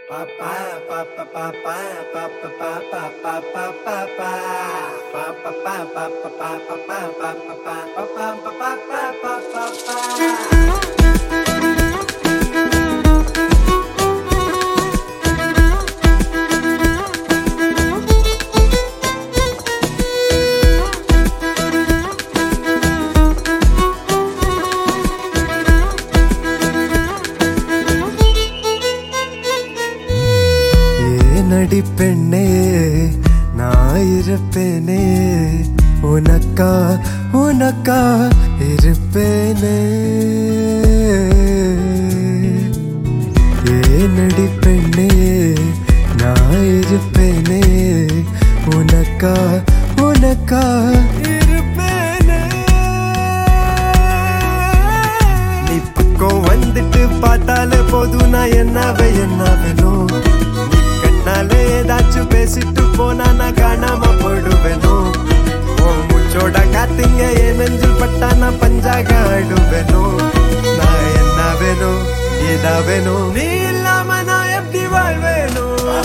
நடிப்பெண்ணே நான் இருப்பேனே உனக்கா உனக்கா இருப்பேனே நடிப்பெண்ணே நான் இருப்பேனே உனக்கா உனக்கா இருப்பேனே நீ பக்கம் வந்துட்டு பார்த்தாலே போதும் நான் என்ன வேணும் ஏதாச்சும் பேசிட்டு போனா நான் காணாம போயிடுவேனோ மூச்சோட காத்துங்க என் நெஞ்சில் பட்டா நான் பஞ்சாக ஆடுவேனோ நான் என்ன வேணும் ஏதா வேணும் நீ இல்லாம நான் எப்படி வாழ்வேனோ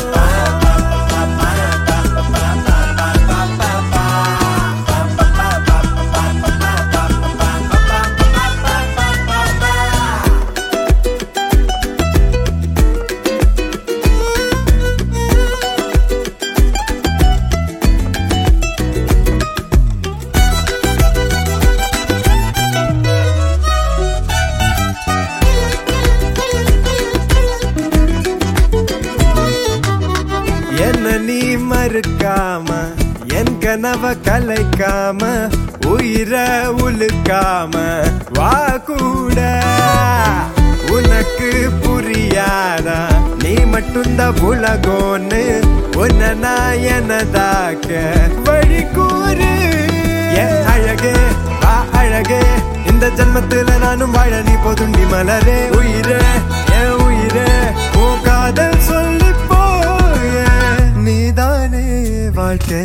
என்ன நீ மறுக்காம என் கனவ கலைக்காம உயிர உழுக்காம வா கூட உனக்கு புரியாதா நீ மட்டும்தான் உலகோன்னு உன்ன நான் எனதாக்க வழி கூறு என் அழகே அழகே இந்த ஜன்மத்துல நானும் வாழ நீ போதுண்டி மலரே உயிரே என் உயிரே ஓ காதல் சொல்லி நீதானே வாழ்க்கை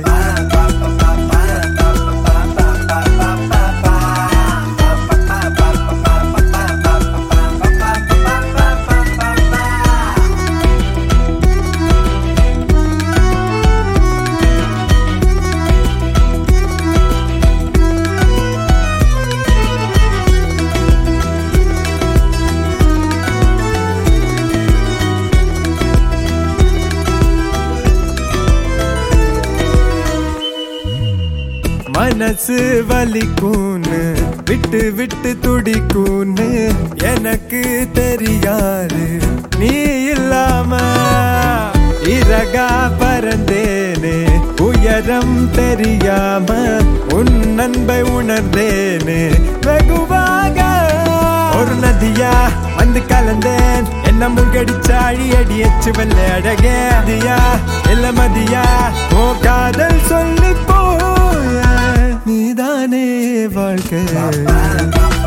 மனசு வலிக்கூன்னு விட்டு விட்டு துடிக்கூன்னு எனக்கு தெரியாது நீ இல்லாம இறகா பறந்தேனே உயரம் தெரியாம உன் அன்பை உணர்ந்தேனே வெகுவாக ஒரு நதியா வந்து கலந்தேன் என்ன முகடிச்சா அடி எச்சு வெள்ள அழகே அதியா இல்ல மதியா ஓ காதல் சொல்லி நீதானே வாழ்க்கை